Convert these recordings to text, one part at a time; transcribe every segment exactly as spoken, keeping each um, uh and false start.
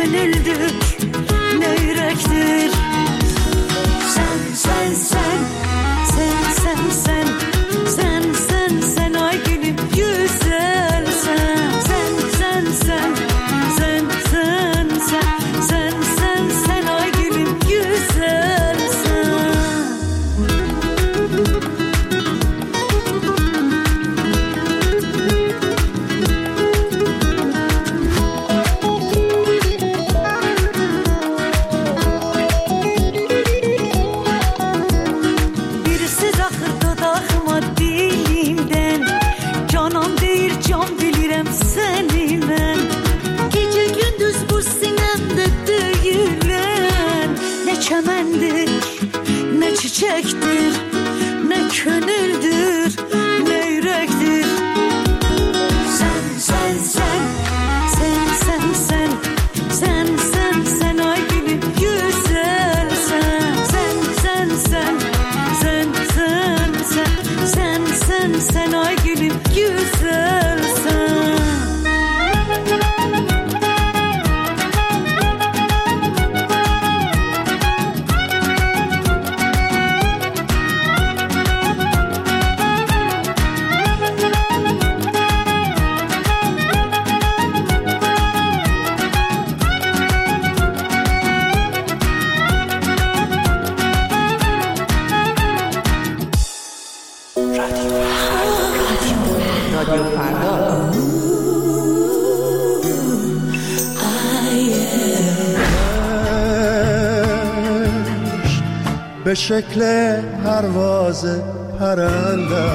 könüldür, ne yürektir. Sen, sen, sen, sen, sen, sen, sen, sen, sen, ay gülüm güzel sen. Sen, sen, sen, sen, sen, sen, sen, sen, sen, ay gülüm güzel sen. Çemendir, ne çiçektir, ne könüldür, ne yürektir. Sen, sen, sen, sen, sen, sen, sen, sen, sen, ay gülüm güzel sen. Sen, sen, sen, sen, sen, sen, sen, sen, sen, ay gülüm güzel sen. رادیو فردا. به شکل پرواز پرنده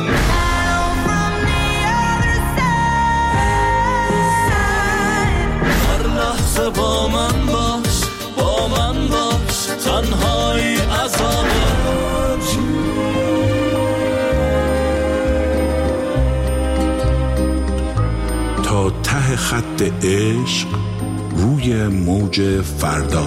هر لحظه با من باش، با من باش، تنهایی عذابه. تا ته خط عشق روی موج فردا.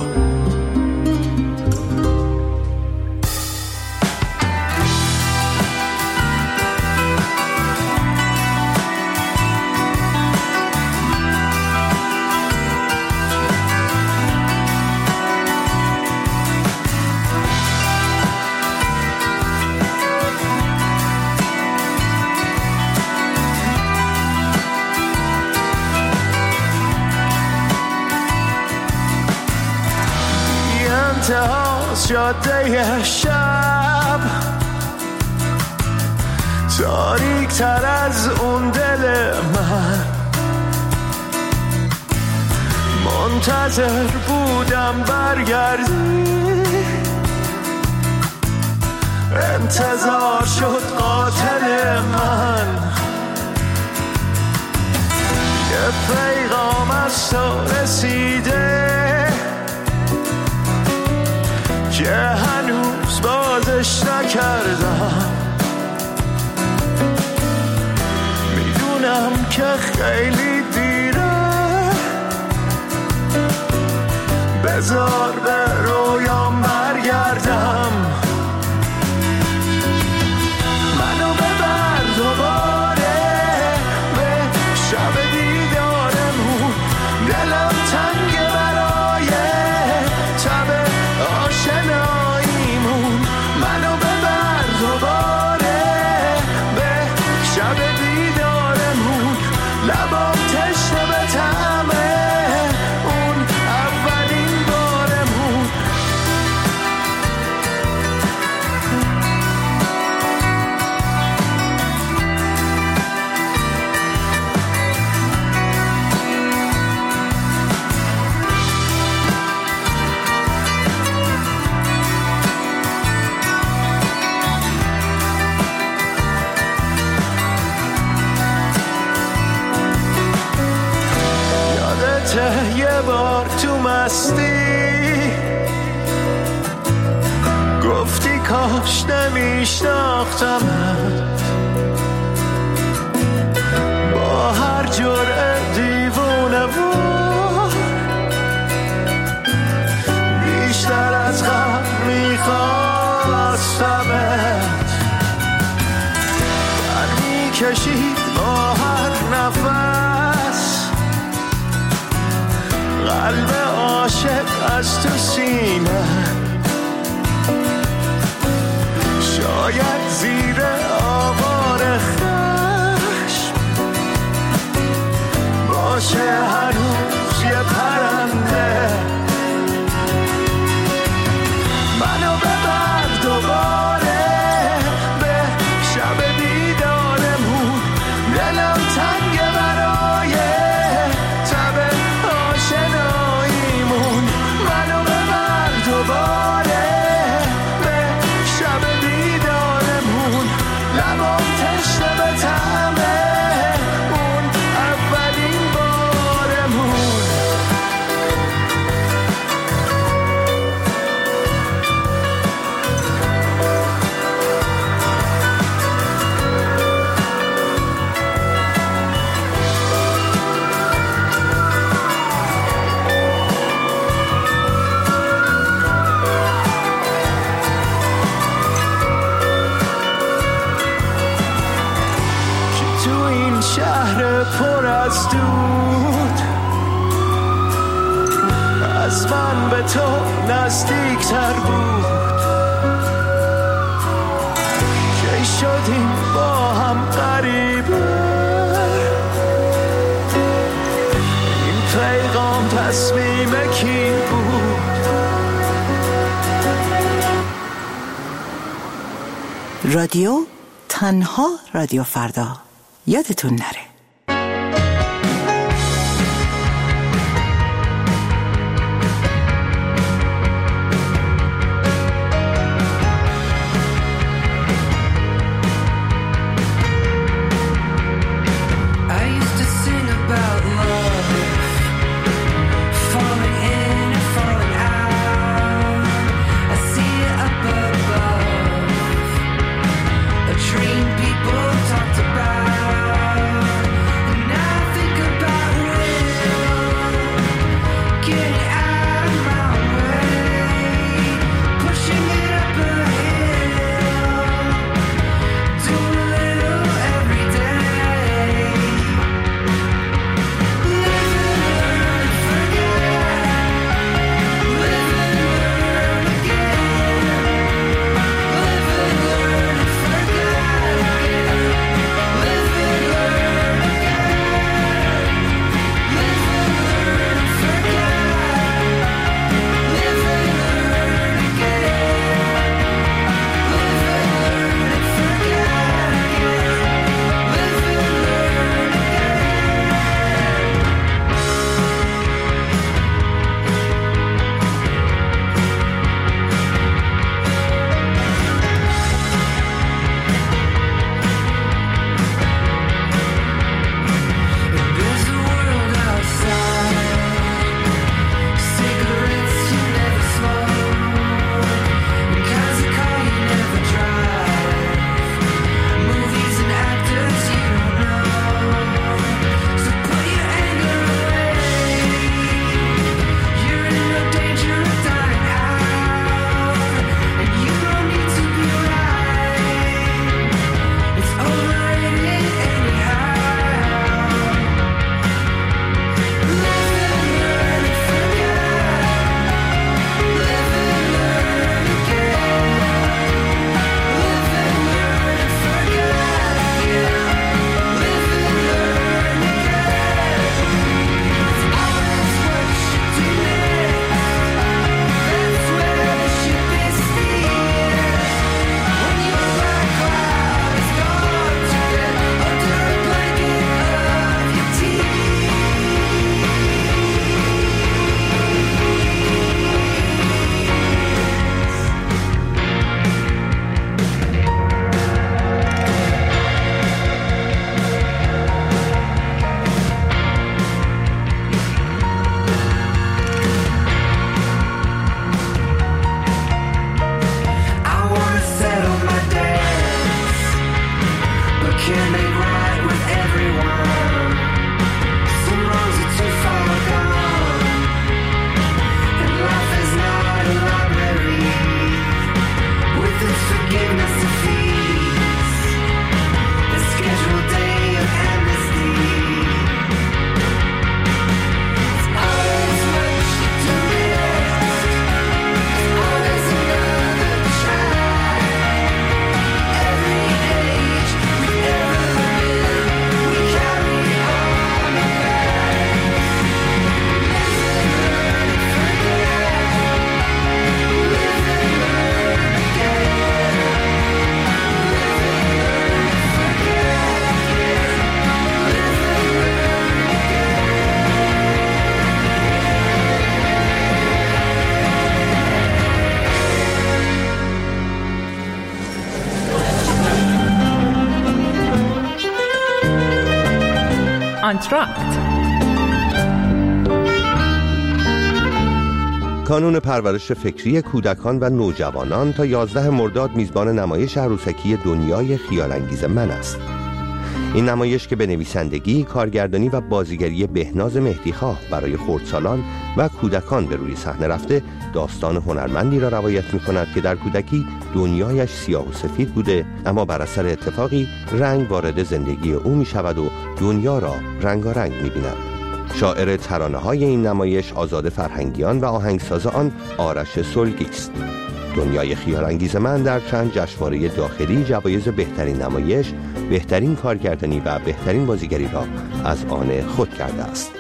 انتهاز جاده شب تاریک تر از اون دل من، منتظر بودم برگردی، انتظار شد قاتل من. یه پیغام از تو رسیده که هنوز بازش نکردم، میدونم که خیلی دیره، بذار به رویام برگردم. منو ببر دوباره به شب دیدارمون، دلم تنگه برای شب آشناییمون. منو ببر دوباره به شب دیدارمون، لبام تشنه به طعمه اون اولین بارمون. یادته یه بار تو مستی گفتی کاش نمیشناختمت، با هر جرعه دیوونه بود بیشتر از غم میخواستمت. برمیکشید با هر نفس قلب عاشق از تو سینه، شاید زیر آوار خشم باشه هنوز یه پرنده. منو ببر دوباره به شب دیدارمون، دلم تنگه برای تب آشناییمون. منو ببر دوباره به شب دیدارمون، لبام تشنه به طعم اون اولین بارمون. شهر پر از دود از من به تو نزدیکتر بود، کی شدیم با هم غریبه. این پیغام تصمیم کی بود؟ رادیو تنها رادیو فردا، یادتون نره. People talked about کانترکت. کانون پرورش فکری کودکان و نوجوانان تا یازده مرداد میزبان نمایش عروسکی دنیای خیال‌انگیز من است. این نمایش که به نویسندگی، کارگردانی و بازیگری بهناز مهدیخواه برای خردسالان و کودکان به روی صحنه رفته، داستان هنرمندی را روایت می‌کند که در کودکی دنیایش سیاه و سفید بوده، اما بر اثر اتفاقی رنگ وارد زندگی او می‌شود و دنیا را رنگارنگ می‌بیند. شاعر ترانه‌های این نمایش آزاد فرهنگیان و آهنگساز آن آرش سلگی است. دنیای خیال‌انگیز من در چند جشنواره داخلی جوایز بهترین نمایش، بهترین کارگردانی و بهترین بازیگری را از آن خود کرده است.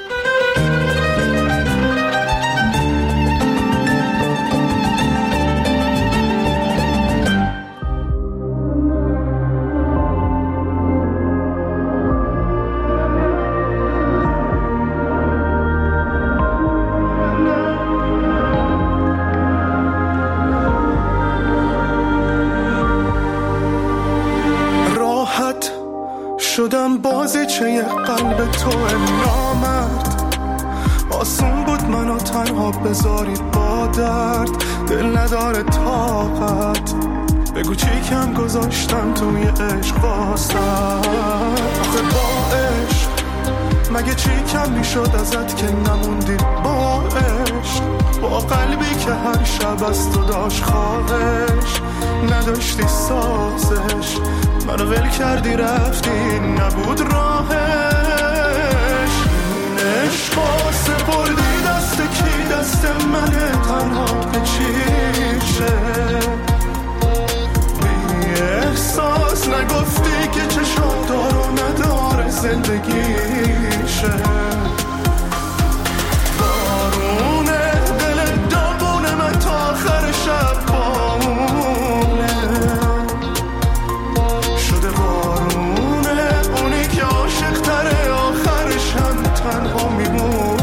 شدم بازیچه یه قلب تو نامرد، آسون بود منو تنها بذاری با درد، دل نداره طاقت، بگو چی کم گذاشتم توی عشق واسد. آخه با عشق مگه چی کم میشد ازت که نموندی با عشق، با قلبی که هر شب از تو داشت خواهش، نداشتی سازش، منو ول کردی رفتی نبود راهش. این عشقا سپردی دست کی؟ دست منه تنها که چیشه، بی احساس نگفتی که چشم دار و نداره زندگیشه. بارونه دل داغونه من تا آخر شب بامونه، شده بارونه اونی که عاشق تره آخرش هم تنها میمونه.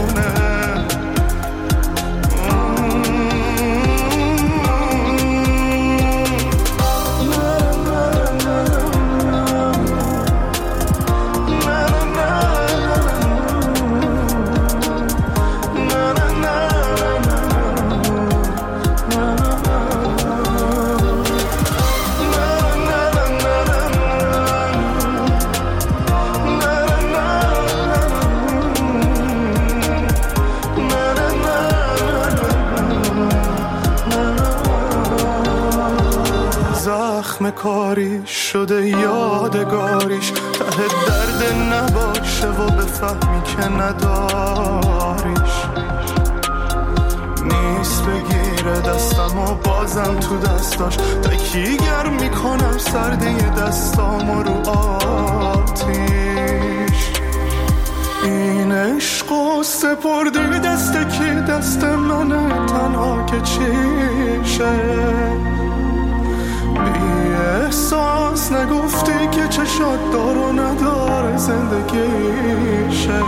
کاری شده یادگاریش، ته درد نباشه و بفهمی که نداریش، نیست بگیره دستم و بازم تو دستاش تکیگر میکنم سردی دستام رو آتیش. این عشق و سپردی دست کی؟ دست منه تنها که چیشه، احساس نگفتی که چشات دار و نداره زندگیشه.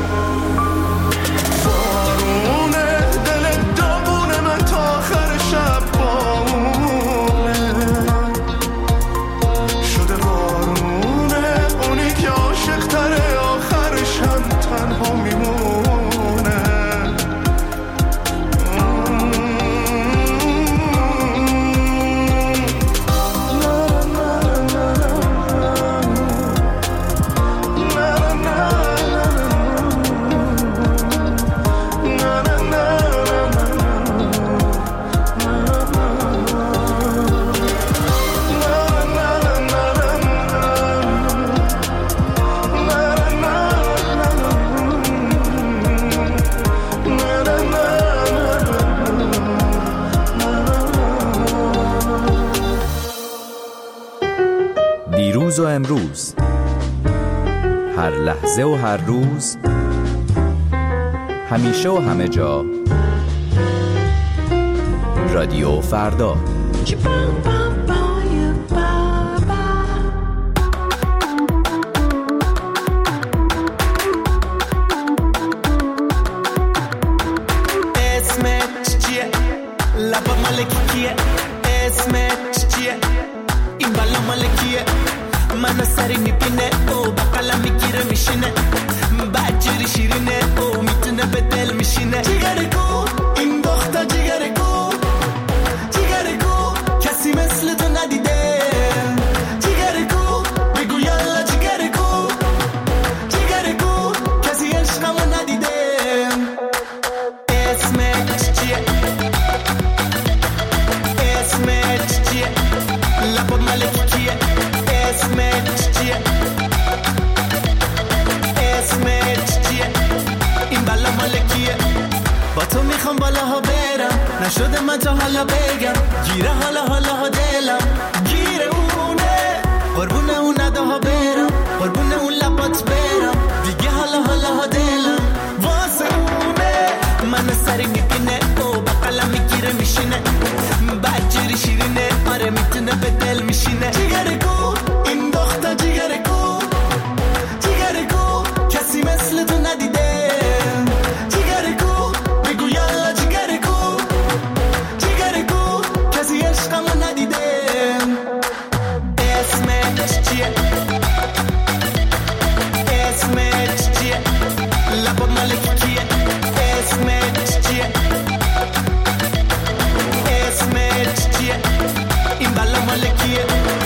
بارونه دل داغونه من تا آخر شب بامونه، شده بارونه اونی که عاشق تره آخرش هم تنها میمونه. دیروز و امروز، هر لحظه و هر روز، همیشه و همه جا، رادیو فردا. اسمت چیه؟ لبا مالکی کیه؟ اسمت چیه؟ این بالا مالکیه؟ منو سری میبینه او بقلم میگیره میشینه بجوری شیرینه او میتونه به دل میشینه جیگر گو این دختر جیگر گو جیگر گو کسی مثل تو ندیده جیگر گو بگو یالا جیگر گو جیگر گو کسی عشقمو ندیده اسمت چیه اسمت چیه لبا ملکی کیه اسمت چیه اسمت چیه این بلا مالکیه با تو میخوام بالاها برم نشده من تا حالا بگم گیره حالا حالا ها دلم گیره اونه قربونه اون نداها برم قربونه اون لبات برم دیگه حالا حالا ها دلم واسه اونه منو سری میبینه او بقلم میگیره میشینه بجوری شیرینه آره میتونه به دل میشینه جیگر گو این دختر جیگر گو جیگر گو کسی مثل تو ندیده جیگر گو بگو یالا جیگر گو جیگر گو کسی عشقمو ندیده اسمت چیه اسمت چیه لبا ملکی کیه اسمت چیه اسمت چیه این بلا مالکیه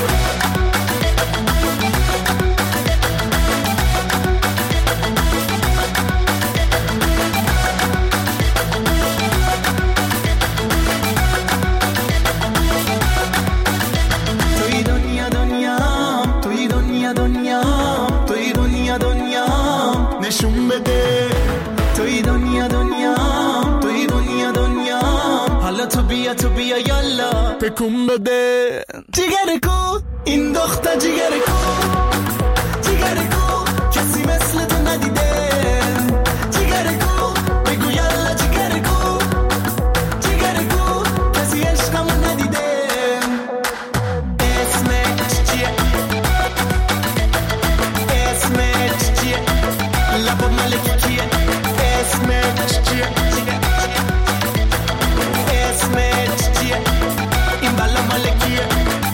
توی دنیا دنیا توی دنیا دنیا توی دنیا دنیا نشون بده توی دنیا دنیا توی دنیا دنیا حالا تو بیا تو بیا یالا تکون بده جیگر کو این دختر جیگر کو جیگر کو کسی مثل تو ندیده جیگر کو بگو یالا جیگر کو جیگر کو کسی عشقمو ندیده اسمت چیه اسمت چیه لبا ملکی کیه اسمت چیه اسمت چیه این بلا مالکیه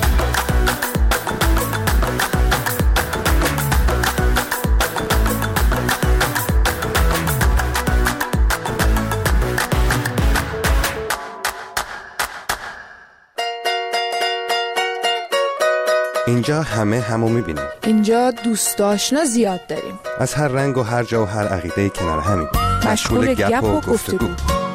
اینجا همه همو میبینیم. اینجا دوست آشنا زیاد داریم. از هر رنگ و هر جا و هر عقیده کنار همیم. مشغول گپ و گفتگو.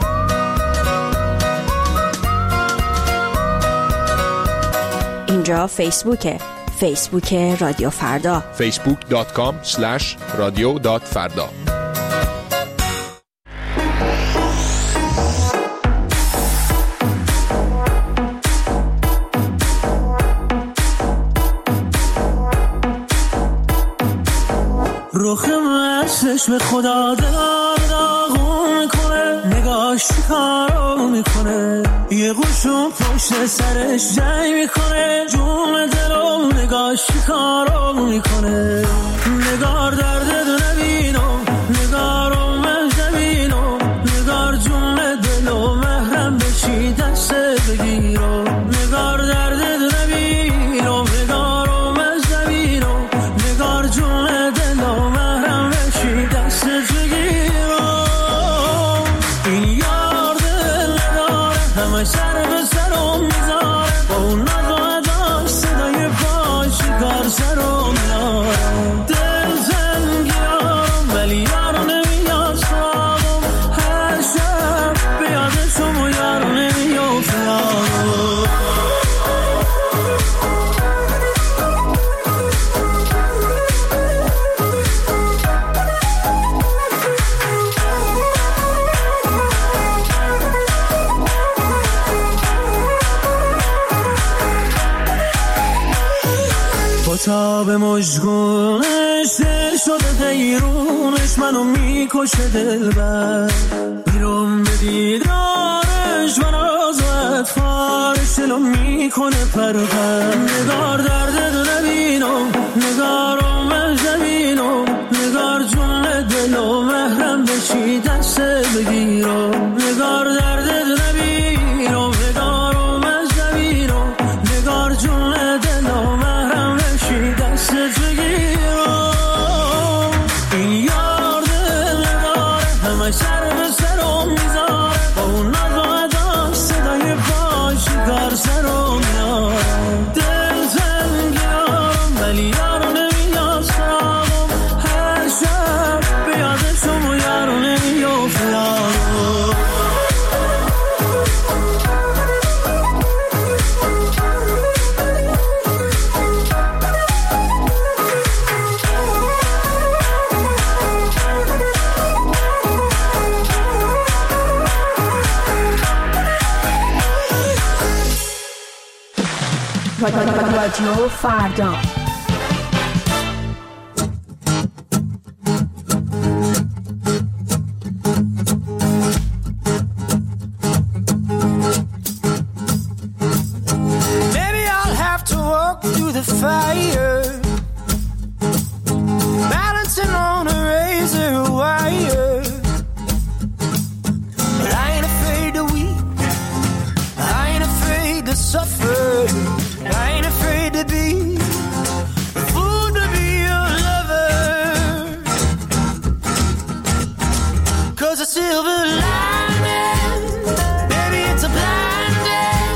اینجا فیسبوکه. فیسبوک رادیو فردا. فیسبوک دات کام اسلش رادیو دات فردا. رخ مسش به خدا دلار داغون میکنه نگاش کارو میکنه یه گوشو پشت سرش جنگ میکنه جون دلو نگاش کارو میکنه نگار درد دو نبینو نگارو مهد نبینو نگار جون دلو محرم بشی دست بگیرو نگار درد دو نبینو نگارو مهد نبینو نگار جون دلو محرم بشی دست بگیرو این یار دل نداره همه سر به سرم میذاره با اون نقاداش صدای پاش کار سرم میاره دل زنگیارم ولی یارو نمیاد سوابم هر شب بیادشم و یارو نمیاد سوابم تا به مجگونش دل شده دیرونش منو میکشه دل بر بیرون به دیدارش من آزاد فارش دلو میکنه پر پر نگار درد دو نبینم نگارو مهد نبینم نگار جون دلو محرم بشی دست بگیرم نگار درد دو نبینم نگارو مهد نبینم نگار جون دلو محرم دست رادیو فردا. Maybe I'll have to walk through the fire, balancing on a razor wire. But I ain't afraid to weep, I ain't afraid to suffer, I ain't afraid to be a fool to be your lover. 'Cause a silver lining, baby, it's a blinding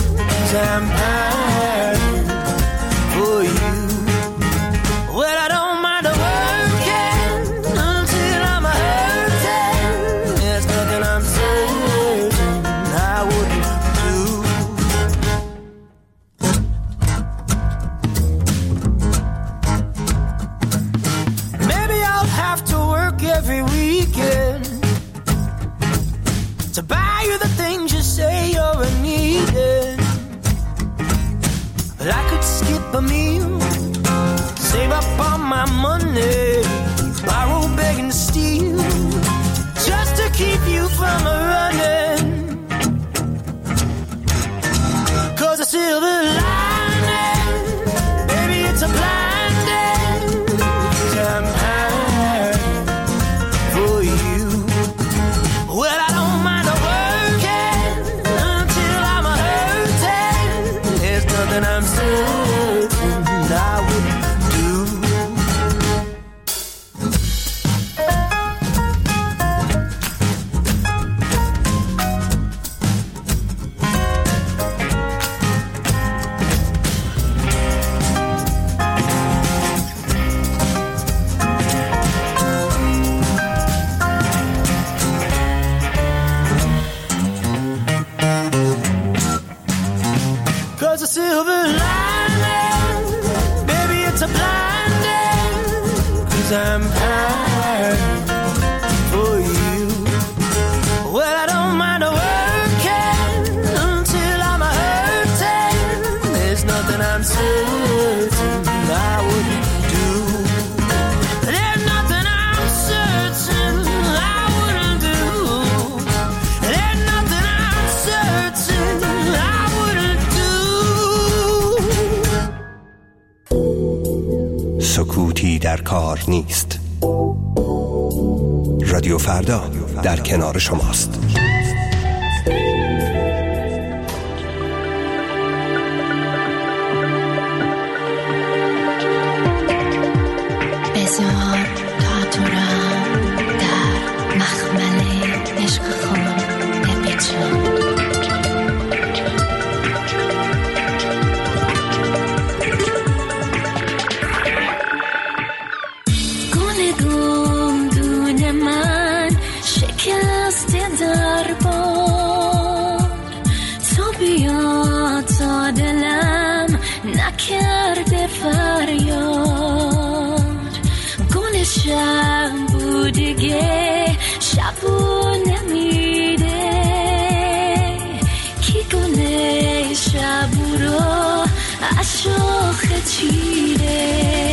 vampire for you. Well, I don't mind working until I'm hurting. There's nothing I'm certain I wouldn't do. Maybe I'll have to work every weekend to buy you the things you say you're needing. But I could skip a meal, save up all my money, borrow, beg and steal, just to keep you from running. 'Cause a silver lining, baby, it's a blinding vampire for you. Well, I don't mind working until I'm hurting. There's nothing I'm certain I wouldn't do. Cause a silver lining, baby, it's a blinding vampire for you. Well, I don't mind working until I'm hurting. There's nothing I'm certain I wouldn't do. There's nothing I'm certain I wouldn't do. There's nothing I'm certain I wouldn't do. سکوتی در کار نیست. رادیو فردا در کنار شماست. بذار تا تو را در مخمل عشق خود بپیچم. دلم نکرده فریاد، گل شب بودگه شبو نمیده، کی گل شب رو عشاق چیده.